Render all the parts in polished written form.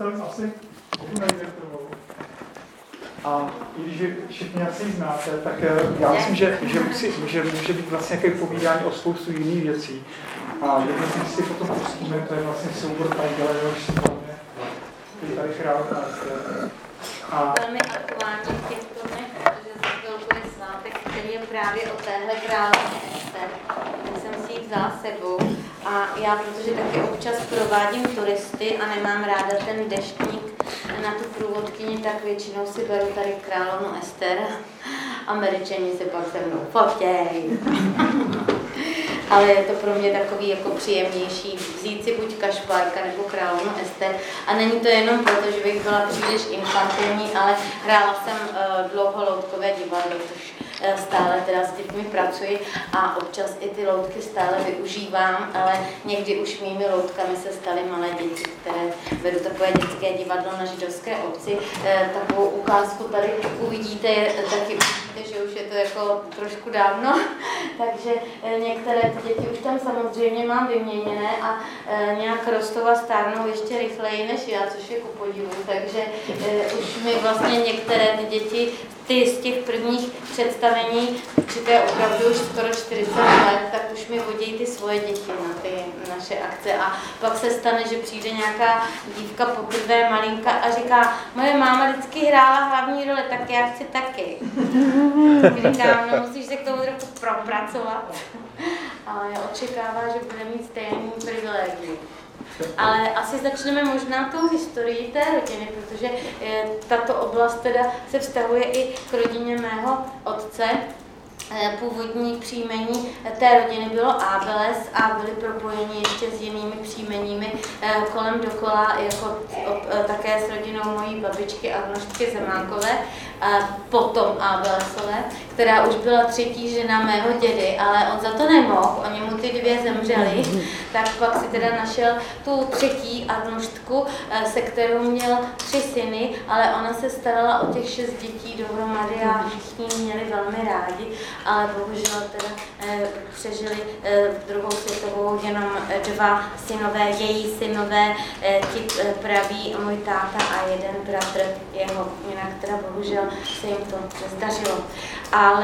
představit asi Nejvěrtovou. A i když všichni asi ji znáte, tak já myslím, že může být vlastně nějaké povídání o spoustu jiných věcí. A jedno z nich si potom pustíme, to je vlastně soubor Tajgela, který tady chrálka a velmi aktuální v těchto dnech, protože za chvilku je svátek, který je právě o téhle královně Ester. Tak jsem si ji vzala sebou a já, protože taky občas provádím turisty a nemám ráda ten deštník na tu průvodkyni, tak většinou si beru tady královnu Ester. Američani se pak se mnou fotěj. Ale je to pro mě takový jako příjemnější vzít si buď Kašparka nebo královnu Ester. A není to jenom proto, že bych byla příliš infantilní, ale hrála jsem dlouho loutkové divadlo, což stále teda s dětmi pracuji a občas i ty loutky stále využívám, ale někdy už mými loutkami se staly malé děti, které vedu takové dětské divadlo na židovské obci. Takovou ukázku tady uvidíte, taky uvidíte, že už je to jako trošku dávno, takže některé ty děti už tam samozřejmě mám vyměněné a nějak rostou a stárnou ještě rychleji než já, což je ku podivu, takže už mi vlastně některé ty děti z těch prvních představení, že to je opravdu už skoro 40 let, tak už mi vodí ty svoje děti na ty naše akce. A pak se stane, že přijde nějaká dívka poprvé malinka a říká, moje máma vždycky hrála hlavní roli, tak já chci taky. Říkám, no musíš se k tomu trochu propracovat. Ale očekává, že bude mít stejný privilegium. Ale asi začneme možná tou historií té rodiny, protože tato oblast teda se vztahuje i k rodině mého otce. Původní příjmení té rodiny bylo Abeles a byly propojeni ještě s jinými příjmeními kolem dokola, jako také s rodinou mojí babičky Agnoštky Zemánkové, potom Abelesové, která už byla třetí žena mého dědy, ale on za to nemohl, oni mu ty dvě zemřeli, tak pak si teda našel tu třetí Agnoštku, se kterou měl 3 syny, ale ona se starala o těch 6 dětí dohromady a všichni měli velmi rádi. Ale bohužel teda přežili druhou světovou jenom 2 synové, její synové, ti praví, můj táta a jeden bratr jeho, jinak teda bohužel se jim to nezdařilo. Ale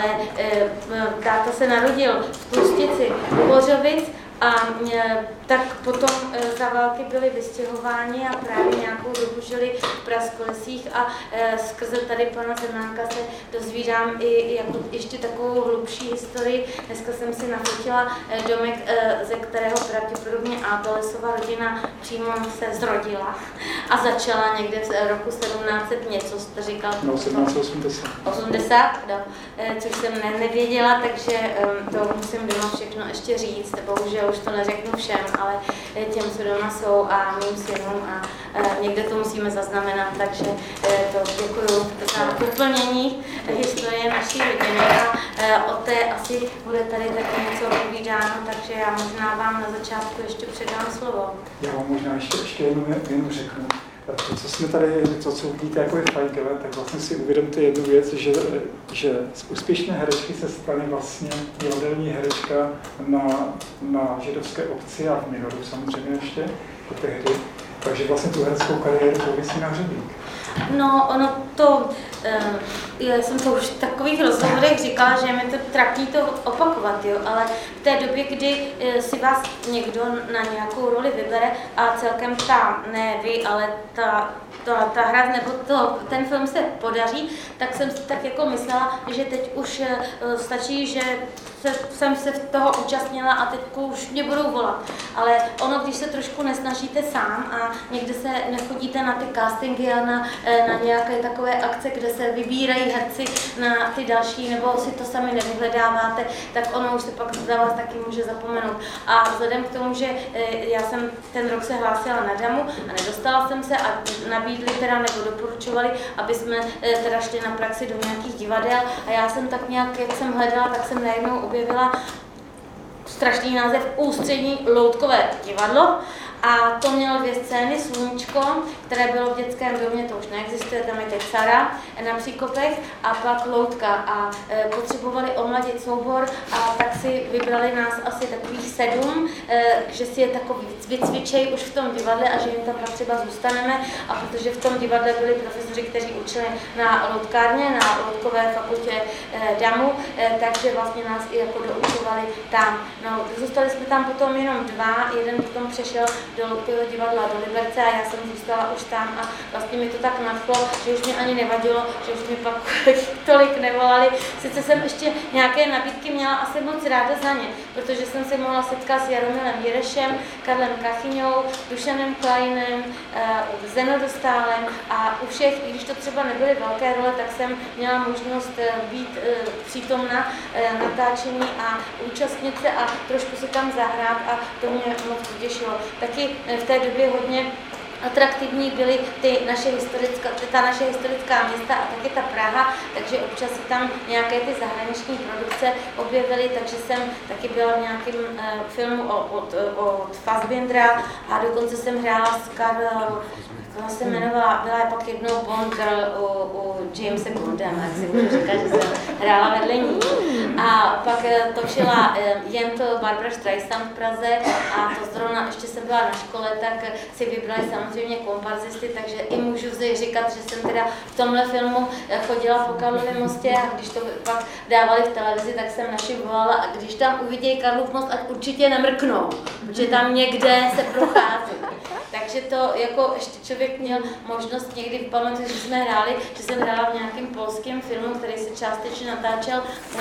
táta se narodil v Tlustici Bořovic a tak potom za války byli vystěhováni a právě nějakou dobu žili v Praskolesích a skrze tady pana Zemánka se dozvídám i jako ještě takovou hlubší historii. Dneska jsem si nafotila domek, ze kterého pravděpodobně Abelesova rodina přímo se zrodila a začala někde v roku 1700 něco, jste říkal? No, 1780. 80, no, což jsem nevěděla, takže to musím doma všechno ještě říct, bohužel už to neřeknu všem, ale těm, co doma jsou a mým synům a někde to musíme zaznamenat, takže to děkuju za doplnění historie naší rodiny a o té asi bude tady taky něco povídáno, takže já možná vám na začátku ještě předám slovo. Já vám možná ještě jednu řeknu. To, co jsme tady, to, co vidíte jako je Tajgele, tak vlastně si uvědomte jednu věc, že z úspěšné herečky se stane vlastně divadelní herečka na židovské obci a v Minoru samozřejmě ještě, jako tehdy. Takže vlastně tu hereckou kariéru pověsí na hřebík. No, ono to, já jsem to už v takových rozhovorech říkala, že je mi to trapný to opakovat, jo, ale v té době, kdy si vás někdo na nějakou roli vybere a celkem ne vy, ale ta hra nebo ten film se podaří, tak jsem si tak jako myslela, že teď už stačí, že jsem se toho účastnila a teď už mě budou volat. Ale ono, když se trošku nesnažíte sám a někde se nechodíte na ty castingy a na nějaké takové akce, kde se vybírají herci na ty další, nebo si to sami nevyhledáváte, tak ono už se pak za vás taky může zapomenout. A vzhledem k tomu, že já jsem ten rok se hlásila na Damu a nedostala jsem se a nabídli teda nebo doporučovali, aby jsme teda šli na praxi do nějakých divadel a já jsem tak nějak, jak jsem hledala, tak jsem najednou objevila strašný název Ústřední loutkové divadlo A to mělo 2 scény, Sluníčko, které bylo v dětském domě, to už neexistuje, tam je teď Sara na Příkopech, a pak Loutka. A potřebovali omladit soubor, a tak si vybrali nás asi takových 7, že si je takový vycvičej už v tom divadle a že jim tam pak třeba zůstaneme. A protože v tom divadle byli profesoři, kteří učili na loutkárně, na loutkové fakultě DAMu, takže vlastně nás i jako doučovali tam. No, zůstali jsme tam potom jenom 2, jeden potom přešel do Loutkového divadla do Liberce a já jsem zůstala už tam a vlastně mi to tak nadchlo, že už mi ani nevadilo, že už mi pak tolik nevolali. Sice jsem ještě nějaké nabídky měla asi moc ráda za ně, protože jsem se mohla setkat s Jaromilem Jirešem, Karlem Kachyňou, Dušanem Kleinem, Zeno Dostálem a u všech, i když to třeba nebyly velké role, tak jsem měla možnost být přítomna natáčení a účastnit se a trošku se tam zahrát a to mě moc potěšilo. Taky v té době hodně atraktivní byly ta naše historická města a taky ta Praha, takže občas se tam nějaké ty zahraniční produkce objevily, takže jsem taky byla v nějakém filmu od Fassbindera a dokonce jsem hrála s Karl, ona se jmenovala, byla pak jednou Bond girl u Jamesa Bonda, jak si můžu říkat, že jsem hrála vedle ní. A pak točila jen to Barbara Streisand v Praze a to zrovna, ještě jsem byla na škole, tak si vybrali samozřejmě komparzisty, takže i můžu říkat, že jsem teda v tomhle filmu chodila po Karlově mostě a když to pak dávali v televizi, tak jsem našim volala a když tam uvidějí Karlův most, ať určitě nemrknou, protože tam někde se prochází. Takže to jako ještě člověk měl možnost někdy pamatovat, že jsme hráli, že jsem hrála v nějakém polském filmu, který se částečně natáčel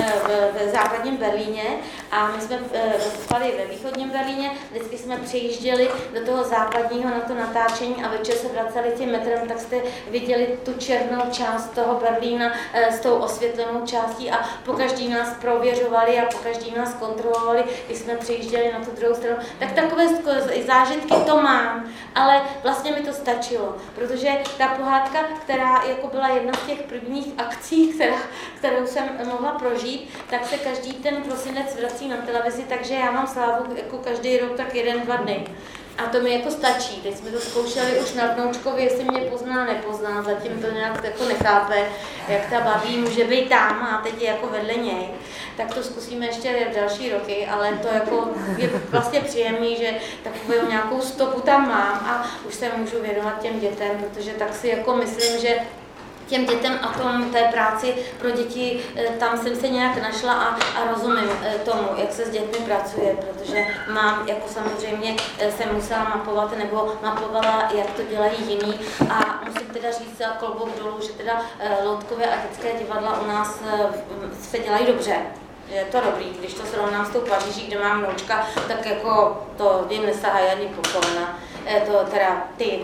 v západním Berlíně a my jsme spali ve východním Berlíně, vždycky jsme přejížděli do toho západního na to natáčení a večer se vraceli tím metrem, tak jste viděli tu černou část toho Berlína s tou osvětlenou částí a pokaždý nás prověřovali a pokaždý nás kontrolovali, když jsme přejížděli na tu druhou stranu. Tak takové zážitky to mám. Ale vlastně mi to stačilo, protože ta pohádka, která jako byla jedna z těch prvních akcí, kterou jsem mohla prožít, tak se každý ten prosinec vrací na televizi, takže já mám slávu jako každý rok tak 1-2 dny. A to mi jako stačí. Teď jsme to zkoušeli už na vnoučkovi, jestli mě pozná, nepozná, zatím to nějak jako nechápe, jak ta babí může být tam a teď je jako vedle něj. Tak to zkusíme ještě další roky, ale to jako je vlastně příjemný, že takovou nějakou stopu tam mám a už se můžu věnovat těm dětem, protože tak si jako myslím, že těm dětem a té práci pro děti, tam jsem se nějak našla a rozumím tomu, jak se s dětmi pracuje, protože mám, jako samozřejmě jsem musela mapovat nebo mapovala, jak to dělají jiní a musím teda říct klobouk dolů, že teda loutkové a dětské divadla u nás se dělají dobře. Je to dobrý, když to srovnám s tou Paříží, kde mám vnoučka, tak jako to jim nesahají ani po kolena. To teda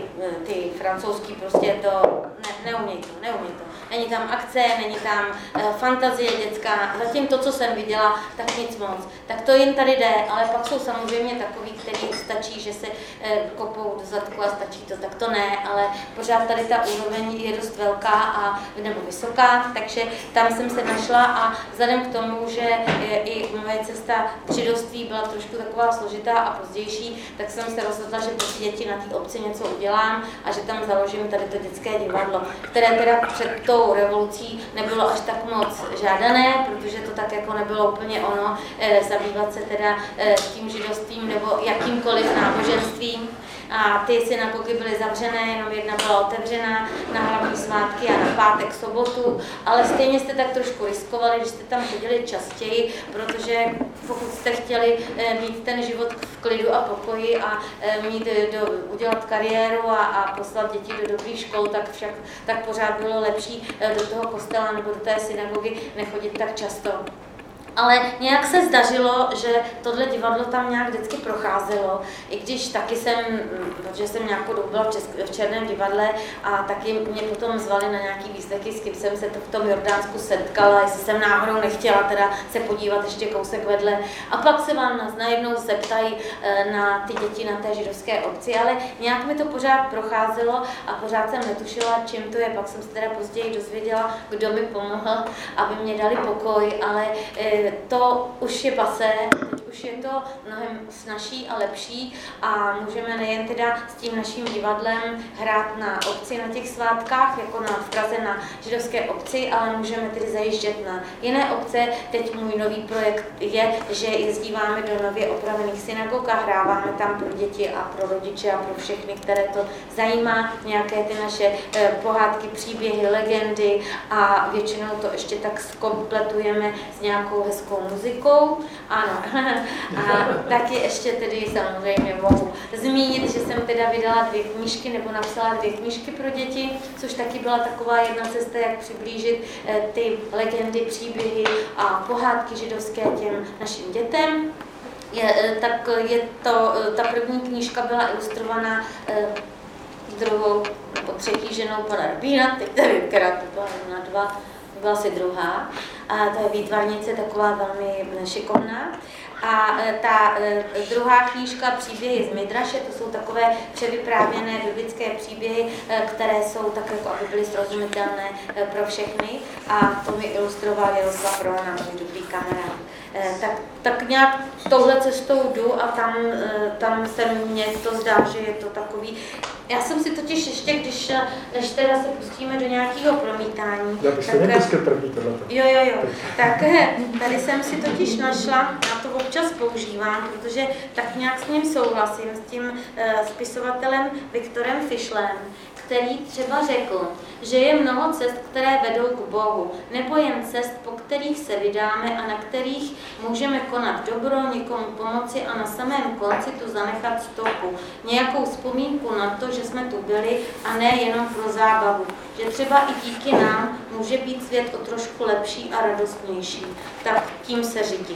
ty francouzský prostě to neumí to. Není tam akce, není tam fantazie dětská, zatím to, co jsem viděla, tak nic moc. Tak to jim tady jde, ale pak jsou samozřejmě takový, který stačí, že se kopou do zadku a stačí to, tak to ne, ale pořád tady ta úroveň je dost velká nebo vysoká, takže tam jsem se našla a vzhledem k tomu, že i moje cesta židovství byla trošku taková složitá a pozdější, tak jsem se rozhodla, že pro ty děti na té obci něco udělám a že tam založím tady to dětské divadlo, které teda před tou revolucí nebylo až tak moc žádané, protože to tak jako nebylo úplně ono, zabývat se teda tím židovstvím nebo jakýmkoliv náboženstvím. A ty synagogy byly zavřené, jenom jedna byla otevřená na hlavní svátky a na pátek, sobotu, ale stejně jste tak trošku riskovali, že jste tam chodili častěji, protože pokud jste chtěli mít ten život v klidu a pokoji a udělat kariéru a poslat děti do dobrých škol, tak pořád bylo lepší do toho kostela nebo do té synagogy nechodit tak často. Ale nějak se zdařilo, že tohle divadlo tam nějak vždycky procházelo, i když taky protože jsem nějakou dobu byla v Černém divadle a taky mě potom zvali na nějaký výslechy, s kým jsem se v tom Jordánsku setkala, jestli jsem náhodou nechtěla teda se podívat ještě kousek vedle. A pak se vám najednou zeptají na ty děti na té židovské obci, ale nějak mi to pořád procházelo a pořád jsem netušila, čím to je. Pak jsem se teda později dozvěděla, kdo mi pomohl, aby mě dali pokoj, ale to už je pasé, teď už je to mnohem snazší a lepší a můžeme nejen teda s tím naším divadlem hrát na obci na těch svátkách, jako v Praze na židovské obci, ale můžeme tedy zajíždět na jiné obce. Teď můj nový projekt je, že jezdíváme do nově opravených synagog a hráváme tam pro děti a pro rodiče a pro všechny, které to zajímá, nějaké ty naše pohádky, příběhy, legendy a většinou to ještě tak zkompletujeme s nějakou hezkou muzikou. Ano. A taky ještě tedy samozřejmě mohu zmínit, že jsem teda vydala 2 knížky nebo napsala 2 knížky pro děti, což taky byla taková jedna cesta, jak přiblížit ty legendy, příběhy a pohádky židovské těm našim dětem. Ta první knížka byla ilustrovaná druhou nebo třetí ženou pana Rabína, teď nevím, která to byla na 2, to byla asi druhá. A to je výtvarnice taková velmi šikovná. A ta druhá knížka Příběhy z Midraše, to jsou takové převyprávěné biblické příběhy, které jsou tak, jako aby byly srozumitelné pro všechny. A to mi ilustroval Jaroslav Rohna, můj dobrý kamarád. Tak nějak touhle cestou jdu a tam se mně to zdá, že je to takový. Já jsem si totiž ještě, než teda se pustíme do nějakého promítání. Já bych se nepustil první tohleto. Jo. Tak tady jsem si totiž našla, já to občas používám, protože tak nějak s ním souhlasím, s tím spisovatelem Viktorem Fischlem, který třeba řekl, že je mnoho cest, které vedou k Bohu, nebo jen cest, po kterých se vydáme a na kterých můžeme konat dobro, někomu pomoci a na samém konci tu zanechat stopu, nějakou vzpomínku na to, že jsme tu byli a ne jenom pro zábavu, že třeba i díky nám může být svět o trošku lepší a radostnější. Tak tím se řídím.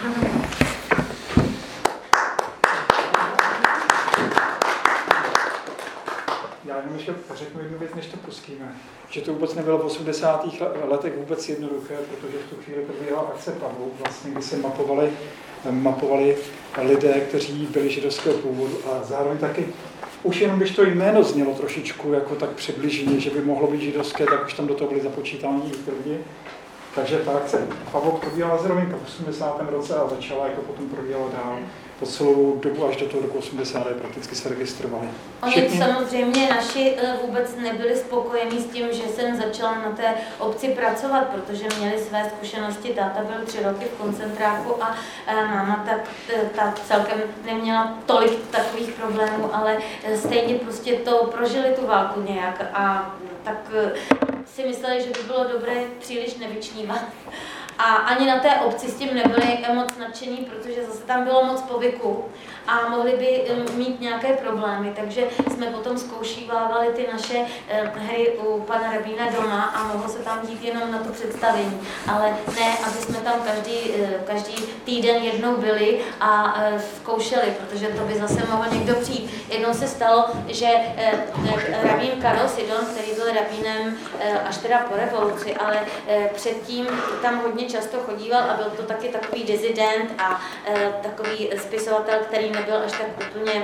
Já jenom ještě řeknu jednu věc, než to pustíme. Že to vůbec nebylo v 80. letech vůbec jednoduché, protože v tu chvíli probíhala akce Pavouk, vlastně, kdy se mapovali lidé, kteří byli židovského původu a zároveň taky už jenom když to jméno znělo trošičku jako tak přibliženě, že by mohlo být židovské, tak už tam do toho byly započítáni i ty lidi. Takže ta akce Pavouk probíhala zároveň po 80. roce a začala jako potom probíhala dál. Po celou dobu až do toho roku 80. prakticky se registrovali. Oni samozřejmě naši vůbec nebyli spokojení s tím, že jsem začala na té obci pracovat, protože měli své zkušenosti. Táta byl 3 roky v koncentráku a máma ta celkem neměla tolik takových problémů, ale stejně prostě to prožili tu válku nějak a tak si mysleli, že by bylo dobré příliš nevyčnívat. A ani na té obci s tím nebyli moc nadšení, protože zase tam bylo moc povyku a mohli by mít nějaké problémy, takže jsme potom zkoušívávali ty naše hry u pana Rabína doma a mohlo se tam dít jenom na to představení, ale ne, aby jsme tam každý týden jednou byli a zkoušeli, protože to by zase mohl někdo přijít. Jednou se stalo, že rabín Karol Sidon, který byl rabínem až teda po revoluci, ale předtím tam hodně často chodíval a byl to taky takový dizident a takový spisovatel, který nebyl až tak úplně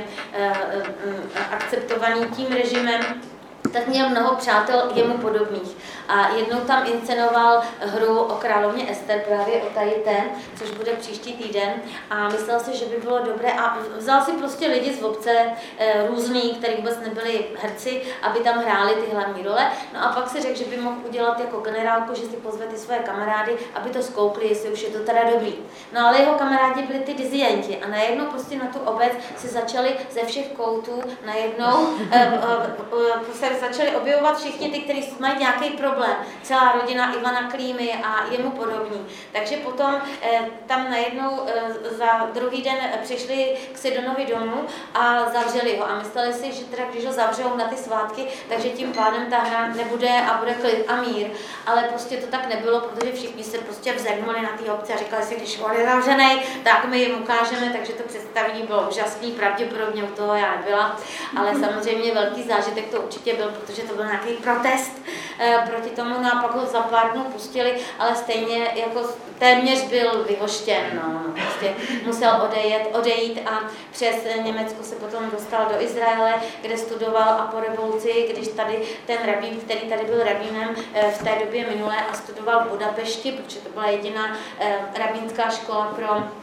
akceptovaný tím režimem, tak měl mnoho přátel jemu podobných. A jednou tam inscenoval hru o královně Ester, právě o tady té, což bude příští týden. A myslel si, že by bylo dobré a vzal si prostě lidi z obce různý, kteří vůbec nebyli herci, aby tam hráli ty hlavní role. No a pak si řekl, že by mohl udělat jako generálku, že si pozve ty své kamarády, aby to zkoukli, jestli už je to teda dobrý. No ale jeho kamarádi byli ty dizienti a najednou prostě na tu obec si začali ze všech koutů najednou se začali objevovat všichni ty, kteří mají nějaký problém. Celá rodina Ivana Klímy a jemu podobní. Takže potom tam najednou za druhý den přišli k Sidonovi domů a zavřeli ho. A mysleli si, že teda když ho zavřou na ty svátky, takže tím pádem ta hra nebude a bude klid a mír. Ale prostě to tak nebylo, protože všichni se prostě vzedmuli na té obce a říkali si, když on je zavřený, tak my jim ukážeme, takže to představení bylo úžasný, pravděpodobně u toho já nebyla, ale samozřejmě velký zážitek to určitě byl, protože to byl nějaký protest proti tomu, no a pak ho za pár dnů pustili, ale stejně jako téměř byl vyhoštěn, no, prostě musel odejít a přes Německo se potom dostal do Izraele, kde studoval a po revoluci, když tady ten rabín, který tady byl rabínem v té době minulé a studoval v Budapešti, protože to byla jediná rabínská škola pro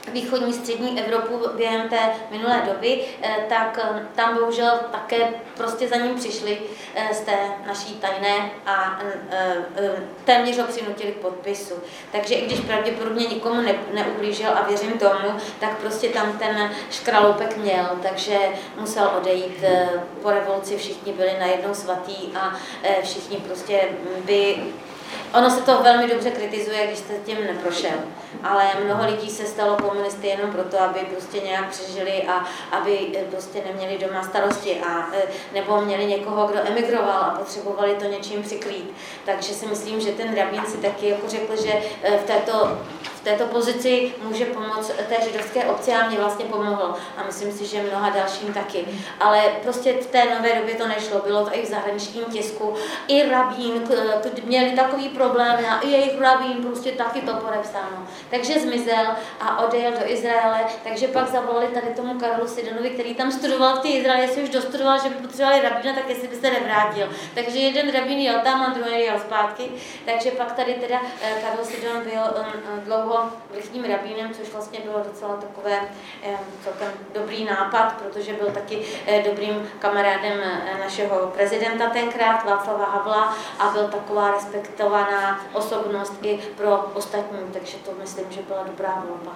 východní střední Evropu během té minulé doby, tak tam bohužel také prostě za ním přišli z té naší tajné a téměř ho přinutili k podpisu. Takže i když pravděpodobně nikomu neublížil a věřím tomu, tak prostě tam ten škraloupek měl, takže musel odejít. Po revoluci všichni byli najednou svatí a všichni prostě by... Ono se to velmi dobře kritizuje, když jste tím neprošel, ale mnoho lidí se stalo komunisty jenom proto, aby prostě nějak přežili a aby prostě neměli doma starosti a nebo měli někoho, kdo emigroval a potřebovali to něčím přikrýt. Takže si myslím, že ten rabín si taky jako řekl, že v této pozici může pomoct té židovské obci a mě vlastně pomohlo. A myslím si, že mnoha dalším taky. Ale prostě v té nové době to nešlo. Bylo to i v zahraničním tisku. I rabín, měli takový problém a i jejich rabín prostě taky to podepsáno. Takže zmizel a odjel do Izraele. Takže pak zavolali tady tomu Karolu Sidonovi, který tam studoval v té Izraeli, jestli už dostudoval, že by potřebovali rabína, tak jestli by se nevrátil. Takže jeden rabín jel tam a druhý jel zpátky. Takže pak tady teda Karol Sidon byl dlouho vrchním rabínem, což vlastně bylo docela takové celkem dobrý nápad, protože byl taky dobrým kamarádem našeho prezidenta tenkrát, Václava Havla, a byl taková respektovaná osobnost i pro ostatní, takže to myslím, že byla dobrá volba.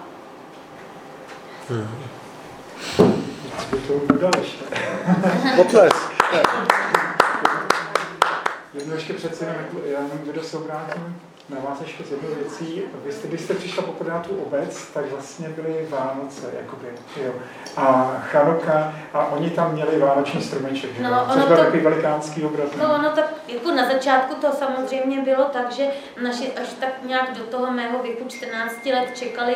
Co by to udal ještě? Potlesk. Jednou ještě přece jenom kdo se obrátím na vás ještě z jednou věcí. Když jste přišla poprvé na tu obec, tak vlastně byly Vánoce, jakoby, jo. A Chanuka, a oni tam měli vánoční stromeček, že? No, což byl takový velikánský obraz. No, ono tak jako na začátku to samozřejmě bylo tak, že naši až tak nějak do toho mého věku 14 let čekali,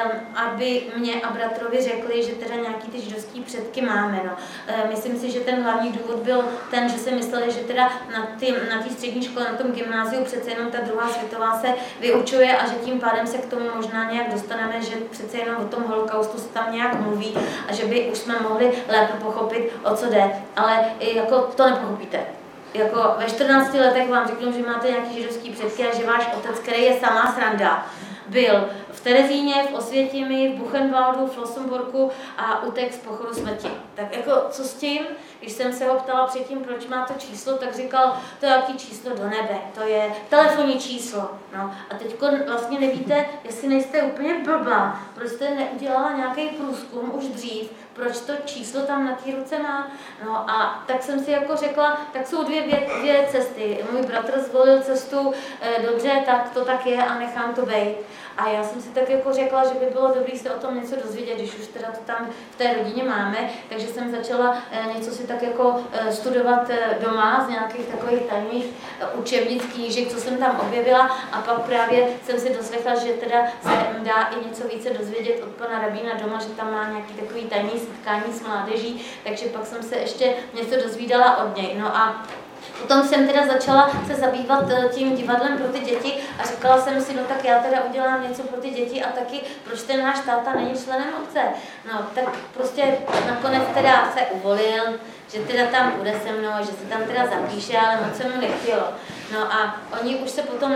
aby mě a bratrovi řekli, že teda nějaký ty židovský předky máme. No. Myslím si, že ten hlavní důvod byl ten, že si mysleli, že teda na té střední škole, na tom gymnáziu přece jenom ta druhá světová se vyučuje a že tím pádem se k tomu možná nějak dostaneme, že přece jenom o tom holokaustu se tam nějak mluví a že by už jsme mohli lépe pochopit, o co jde. Ale jako to nepochopíte. Jako ve 14 letech vám řeknu, že máte nějaký židovský předky a že váš otec, který je samá sranda, byl v Terezíně, v Osvětimi, v Buchenwaldu, v Flossenburgu a utek z pochodu smrti. Tak jako co s tím? Když jsem se ho ptala předtím, proč má to číslo, tak říkal, to je jaký číslo do nebe, to je telefonní číslo. No. A teď vlastně nevíte, jestli nejste úplně blbá, proč jste neudělala nějaký průzkum už dřív, proč to číslo tam na té ruce má. No a tak jsem si jako řekla, tak jsou dvě cesty. Můj bratr zvolil cestu, dobře, tak to tak je a nechám to bejt. A já jsem si tak jako řekla, že by bylo dobré se o tom něco dozvědět, když už teda to tam v té rodině máme, takže jsem začala něco si tak jako studovat doma z nějakých takových tajných učebnic, knížek, co jsem tam objevila, a pak právě jsem si doslechla, že teda se dá i něco více dozvědět od pana rabína doma, že tam má nějaký takový tajný setkání s mládeží, takže pak jsem se ještě něco dozvídala od něj. No a potom jsem teda začala se zabývat tím divadlem pro ty děti a říkala jsem si, no tak já teda udělám něco pro ty děti a taky, proč ten náš táta není členem obce. No tak prostě nakonec teda se uvolil, že teda tam bude se mnou, že se tam teda zapíše, ale moc se mu nechtělo. No a oni už se potom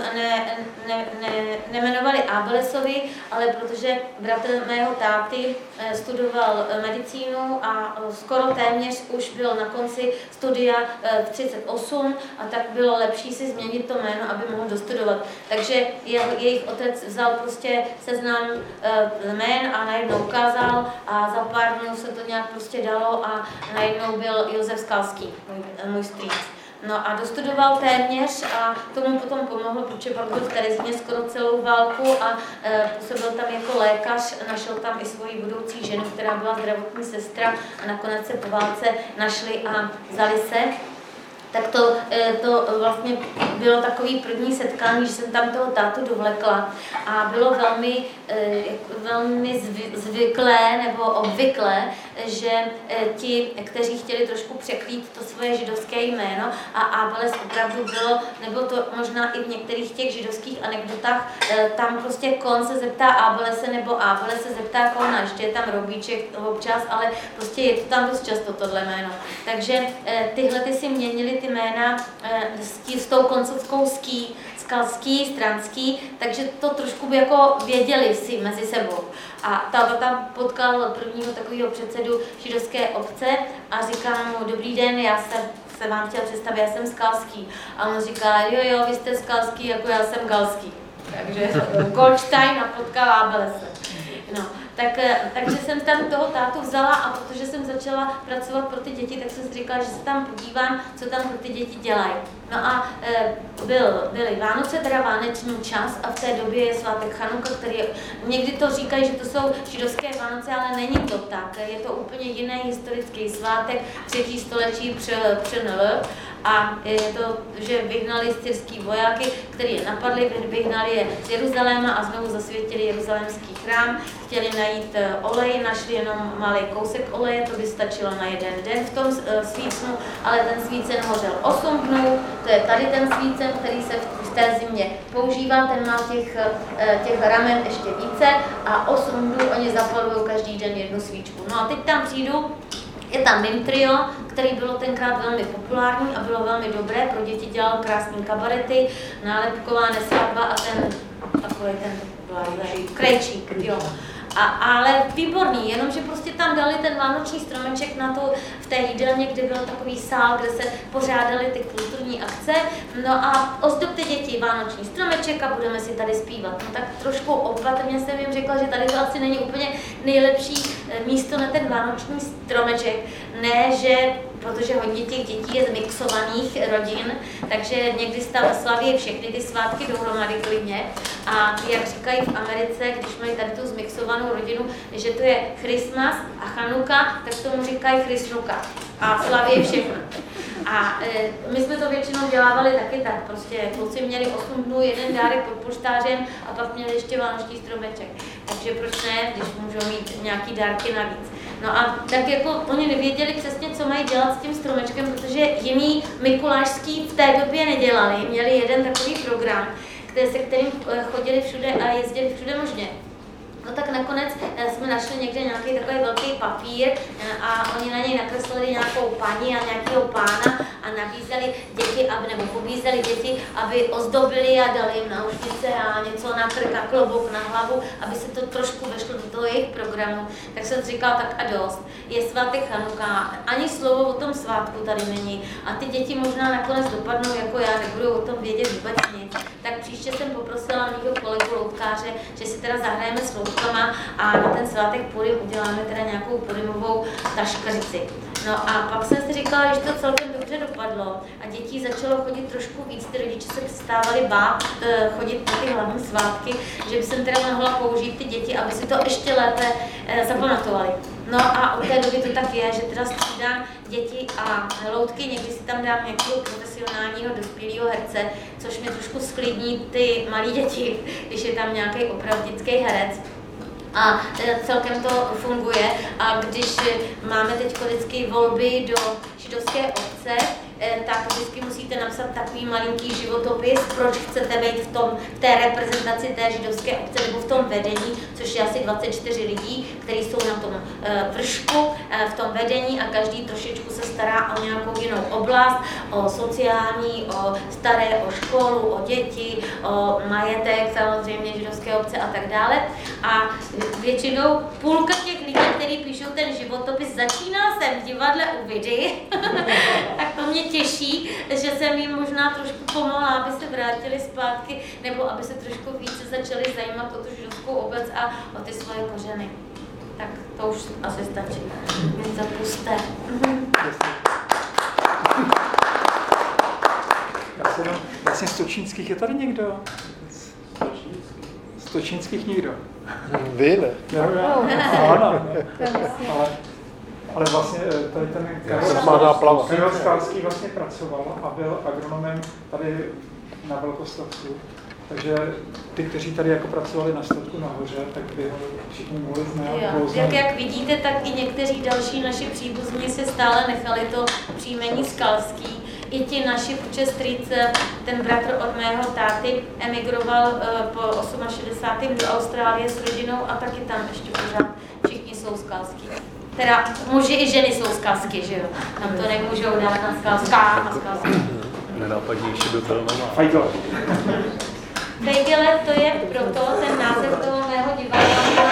nemenovali Abelesovi, ale protože bratr mého táty studoval medicínu a skoro téměř už byl na konci studia v 38 a tak bylo lepší si změnit to jméno, aby mohl dostudovat. Takže jejich otec vzal prostě seznam jmén a najednou ukázal a za pár dnů se to nějak prostě dalo a najednou byl Josef Skalský, můj strýc. No a dostudoval téměř a tomu potom pomohl, protože pak byl v Terezíně skoro celou válku a působil tam jako lékař, našel tam i svoji budoucí ženu, která byla zdravotní sestra a nakonec se po válce našli a vzali se. Tak to vlastně bylo takový první setkání, že jsem tam toho tátu dovlekla a bylo velmi zvyklé nebo obvyklé, že ti, kteří chtěli trošku překrýt to svoje židovské jméno a Abeles opravdu bylo, nebo to možná i v některých těch židovských anekdotách, tam prostě Kon se zeptá Abelese nebo Abeles se zeptá Kona, ještě je tam Robíček občas, ale prostě je to tam dost často tohle jméno. Takže tyhle ty si měnili ty jména s tou koncovskou ský, skalský, stranský, takže to trošku jako věděli si mezi sebou. A táta tam potkal prvního takového předsedu židovské obce a říká mu, dobrý den, já se vám chtěl představit, já jsem skalský. A on říká, jo, vy jste skalský, jako já jsem galský. Takže Goldstein a potkal Abelese. No, takže jsem tam toho tátu vzala a protože jsem začala pracovat pro ty děti, tak jsem si říkala, že se tam podívám, co tam pro ty děti dělají. No a byly Vánoce, teda vánoční čas a v té době je svátek Chanuka, který někdy to říkají, že to jsou židovské Vánoce, ale není to tak. Je to úplně jiný historický svátek, 3. století př.N.L. A je to, že vyhnali syrský vojáky, který je napadli, vyhnali je z Jeruzaléma a znovu zasvětili jeruzalémský chrám. Chtěli najít olej, našli jenom malý kousek oleje, to by stačilo na jeden den v tom svícnu, ale ten svícen hořel 8 dnů, to je tady ten svícen, který se v té zimě používá, ten má těch ramen ještě více a 8 dnů oni zapalují každý den jednu svíčku. No a teď tam přijdu, je tam Mim Trio, který bylo tenkrát velmi populární a bylo velmi dobré, pro děti dělal krásný kabarety, nálepková nesvatba a ten takový ten krejčík, jo. Ale výborný, jenomže prostě tam dali ten vánoční stromeček na to v té jídelně, kde byl takový sál, kde se pořádaly ty kulturní akce. No a ozdobte děti vánoční stromeček a budeme si tady zpívat. No tak trošku opatrně jsem jim řekla, že tady to asi není úplně nejlepší místo na ten vánoční stromeček. Ne, že protože hodně těch dětí je z mixovaných rodin, takže někdy slaví všechny ty svátky dohromady klidně. A jak říkají v Americe, když mají tady tu zmixovanou rodinu, že to je Christmas a Chanuka, tak tomu říkají Chrisnuka. A slaví všechno. A my jsme to většinou dělávali taky tak, prostě kluci měli 8 dnů jeden dárek pod polštářem a pak měli ještě vánoční stromeček. Takže proč ne, když můžou mít nějaký dárky navíc. No a tak jako oni nevěděli přesně, co mají dělat s tím stromečkem, protože jiný mikulášský v té době nedělali. Měli jeden takový program, se kterým chodili všude a jezdili všude možně. No tak nakonec jsme našli někde nějaký takový velký papír a oni na něj nakreslili nějakou paní a nějakého pána a nabízeli děti, nebo pobízeli děti, aby ozdobili a dali jim náušnice a něco na krk a klobouk na hlavu, aby se to trošku vešlo do toho jejich programu. Tak jsem si říkala, tak a dost. Je svátek Chanuka, ani slovo o tom svátku tady není a ty děti možná nakonec dopadnou jako já, nebudou o tom vědět vůbec nic. Tak příště jsem poprosila mýho kolegu loutkáře, že si teda zahrajeme s loutkama a na ten svátek Purim uděláme teda nějakou purimovou taškařici. No a pak jsem si říkala, že to celkem dobře dopadlo a dětí začalo chodit trošku víc, ty rodiče se přestávali bát chodit na ty hlavní svátky, že by jsem teda mohla použít ty děti, aby si to ještě lépe zapamatovali. No a od té doby to tak je, že teda střídám děti a loutky, někdy si tam dám nějakého profesionálního dospělého herce, což mě trošku sklidní ty malé děti, když je tam nějaký opravdický herec. A celkem to funguje a když máme teď vždycky volby do židovské obce, tak vždycky musíte napsat takový malinký životopis, proč chcete být v té reprezentaci té židovské obce nebo v tom vedení, což je asi 24 lidí, kteří jsou na tom vršku v tom vedení a každý trošičku se stará o nějakou jinou oblast, o sociální, o staré, o školu, o děti, o majetek, samozřejmě židovské obce a tak dále. A většinou půlka těch lidí, kteří píšou ten životopis, začínala jsem v divadle u Vidy, tak to mě těší, že jsem jim možná trošku pomohla, aby se vrátili zpátky, nebo aby se trošku více začali zajímat o tu židovskou obec a o ty svoje kořeny. Tak to už asi stačí. Mě zapuste. Vlastně z Točínských je tady někdo? Z Točínských nikdo? Vy ne. Ano. Ale vlastně tady ten Karel Skalský vlastně pracoval a byl agronomem tady na Velkostavsku. Takže ty, kteří tady jako pracovali na statku nahoře, tak by ho všichni mohli znát. Jak vidíte, tak i někteří další naši příbuzní si stále nechali to příjmení Skalský. I ti naši, protože strýc, ten bratr od mého táty, emigroval po 68. do Austrálie s rodinou a taky tam ještě pořád všichni jsou Skalský. Teda muži i ženy jsou Skalský, že jo? Tam to nemůžou dát na Skalská, na Skalská. Nenápadnější by byl nemá. Feigele. Feigele, to je proto ten název toho mého divadla,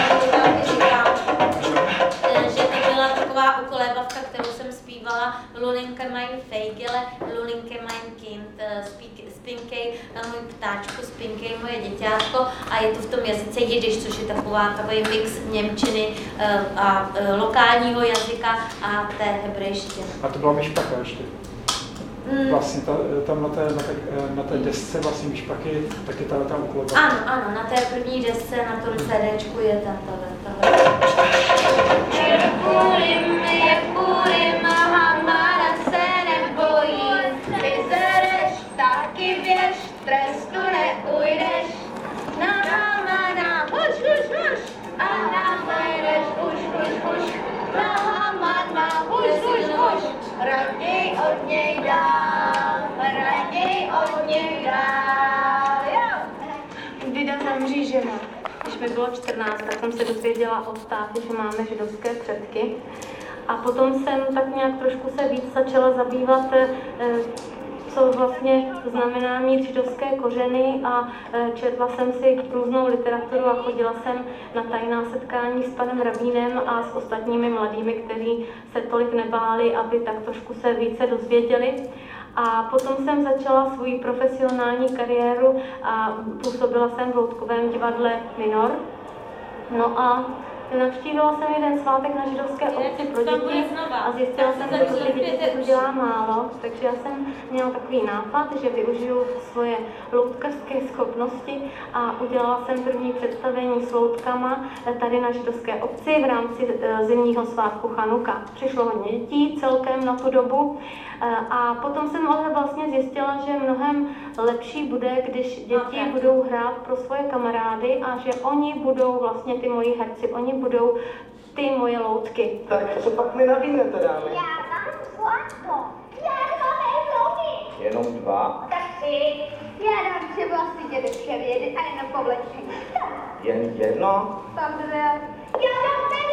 že to byla taková ukolébavka, kterou jsem zpívala Lulinke mein Feigele, Lulinke mein Kind, Spinkej, můj ptáčku, Spinkej, moje děťátko, a je to v tom jazyce jidiš, což je takový mix němčiny a lokálního jazyka a té hebrejštiny. A to byla myšpaka ještě. Vlastně tam na té desce vlastně myšpaky, taky ta ukolébavka. Ano, na té první desce, na tom CDčku je tahle. Je Purim, Hamara se nebojí, vyzereš, taky běž, trestu neujdeš. Na Hamana, huš, a na Hajdeš, huš, na Hamana, huš, raději od něj dál, jo. Vida zemří žena. Když mi bylo 14, tak jsem se dozvěděla od táty, že máme židovské předky. A potom jsem tak nějak trošku se víc začala zabývat, co vlastně znamená mít židovské kořeny, a četla jsem si různou literaturu a chodila jsem na tajná setkání s panem rabínem a s ostatními mladými, kteří se tolik nebáli, aby tak trošku se více dozvěděli. A potom jsem začala svoji profesionální kariéru a působila jsem v loutkovém divadle Minor. No a navštívila jsem jeden svátek na židovské obci pro děti a zjistila jsem, že pro ty děti se to dělá málo, takže já jsem měla takový nápad, že využiju svoje loutkařské schopnosti a udělala jsem první představení s loutkama tady na židovské obci v rámci zimního svátku Chanuka. Přišlo hodně dětí celkem na tu dobu. A potom jsem ale vlastně zjistila, že mnohem lepší bude, když děti budou hrát pro svoje kamarády a že oni budou vlastně ty moji herci, oni budou ty moje loutky. Tak co pak mi nabídnete, dámy? Já mám zlato. Já 2 metrony. Jenom 2? Tak si. Já dám třeba si dědečké vědy a jenom povlečení. Jen jedno? Tam 2. Já dám